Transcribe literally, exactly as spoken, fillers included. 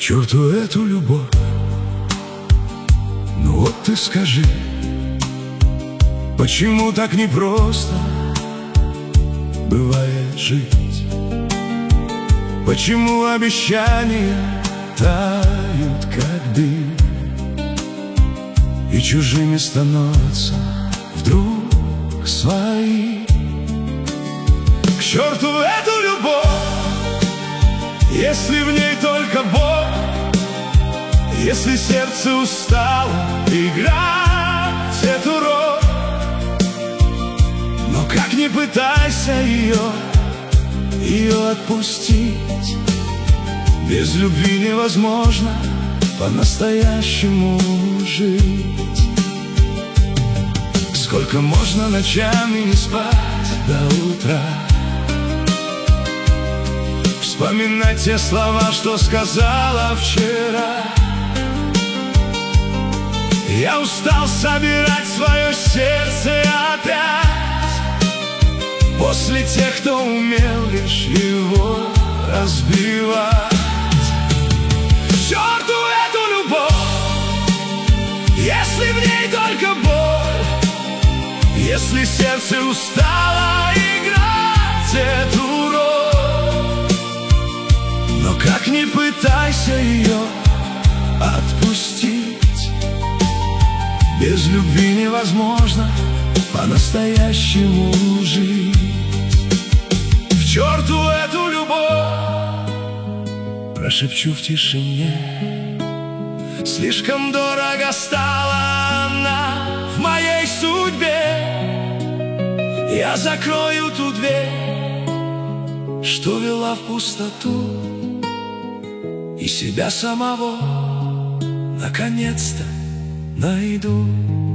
черту эту любовь. Ну вот ты скажи, почему так непросто бывает жить? Почему обещания тают, как дым, и чужими становятся вдруг свои? К черту эту любовь, если в ней только Бог, если сердце устало играть эту роль. Но как ни пытайся ее, ее отпустить, без любви невозможно по-настоящему жить. Сколько можно ночами не спать до утра, вспоминать те слова, что сказала вчера. Я устал собирать свое сердце опять после тех, кто умел лишь его разбивать. К черту эту любовь, если в ней только боль, если сердце устало играть эту роль. Но как ни пытайся ее отпустить, без любви невозможно по-настоящему жить. К черту эту любовь, прошепчу в тишине, слишком дорого стала она в моей судьбе. Я закрою ту дверь, что вела в пустоту, и себя самого наконец-то найду.